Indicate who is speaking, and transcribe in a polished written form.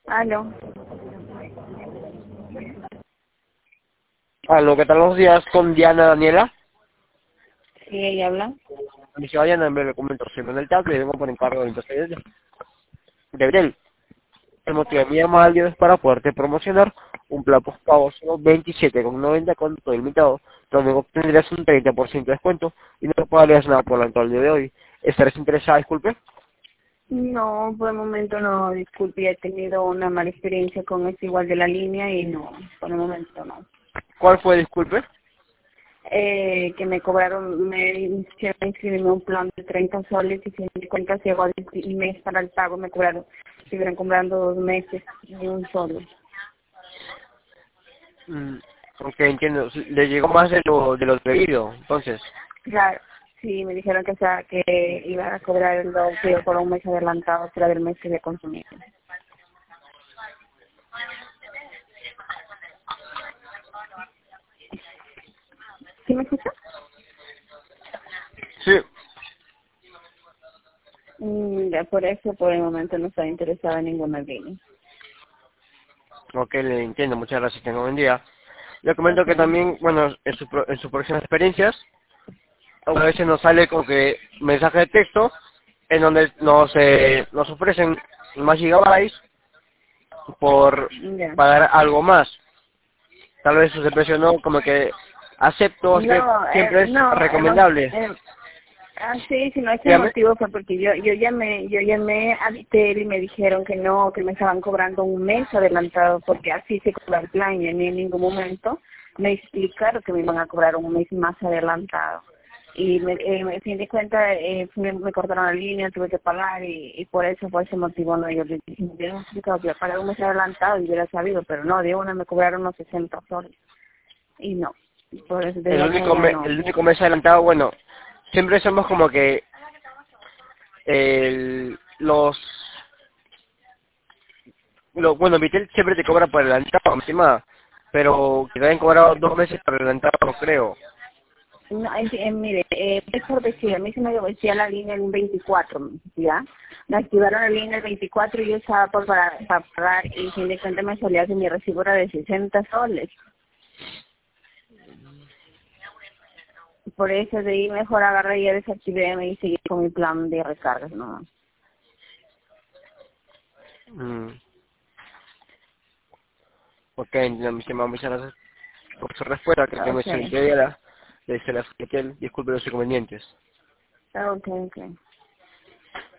Speaker 1: Aló.
Speaker 2: Aló, ¿qué tal? Buenos días con Diana Daniela.
Speaker 1: Sí, ella habla.
Speaker 2: Mi ciudad Diana, en breve le comento, soy Manuel Tacle y vengo por encargo de Internet de Gabriel. El motivo de mi llamada al día es para poderte promocionar un plan postpago solo 27,90 con todo ilimitado, donde obtendrías un 30% de descuento y no pagarías nada por el día de hoy. ¿Estarás interesada, disculpe?
Speaker 1: No, por el momento no, disculpe, he tenido una mala experiencia con este igual de la línea y no, por el momento no.
Speaker 2: ¿Cuál fue, disculpe?
Speaker 1: Que me cobraron, me hicieron inscribirme un plan de 30 soles y sin cuenta llegó al mes para el pago, me cobraron, estuvieron cobrando 2 meses y un solo.
Speaker 2: Mm, ok, entiendo. Le llegó más de lo debido, entonces.
Speaker 1: Claro, sí, me dijeron que, o sea, que iban a cobrar el doble por un mes adelantado, será del mes que había consumido. ¿Sí me escucha?
Speaker 2: Sí.
Speaker 1: Ya por eso, por el momento no estoy interesada en ninguna línea.
Speaker 2: Ok, le entiendo. Muchas gracias. Tengo buen día. Le comento que
Speaker 1: Okay.
Speaker 2: también, bueno, en sus próximas experiencias, a veces nos sale como que mensaje de texto en donde nos ofrecen más gigabytes por
Speaker 1: Ya.
Speaker 2: pagar algo más. Tal vez su precio no, como que acepto, es que
Speaker 1: No,
Speaker 2: siempre es recomendable.
Speaker 1: sí, si no es el
Speaker 2: Dígame.
Speaker 1: motivo fue porque yo llamé a Vitel y me dijeron que no, que me estaban cobrando un mes adelantado porque así se cobra el plan y a mí en ningún momento me explicaron que me iban a cobrar un mes más adelantado. Y me fin de cuentas me cortaron la línea, tuve que pagar y por eso, por ese motivo, no, yo les dije, me hubieran explicado que iba a pagar un mes adelantado y hubiera sabido, pero no, de una me cobraron unos 60 soles y no, por eso
Speaker 2: El
Speaker 1: desde acá
Speaker 2: único,
Speaker 1: ya no.
Speaker 2: el único mes adelantado, bueno, siempre somos como que los bueno, Vitel siempre te cobra por adelantado, encima, pero que te hayan cobrado 2 meses por adelantado, no creo.
Speaker 1: No, mire, es por decir, a mí se me decía la línea el 24, ¿ya? Me activaron la línea el 24 y yo estaba para pagar y sin de cuenta me salía que mi recibo era de 60 soles. Por eso de ahí mejor agarré y ya desactivé y seguí con mi plan de recargas, ¿no?
Speaker 2: Mm, ok, entiendo, mi estimado, muchas gracias por su respuesta, que tengo
Speaker 1: Okay,
Speaker 2: excelente día. Le dice la Vitel, disculpe los inconvenientes.
Speaker 1: okay.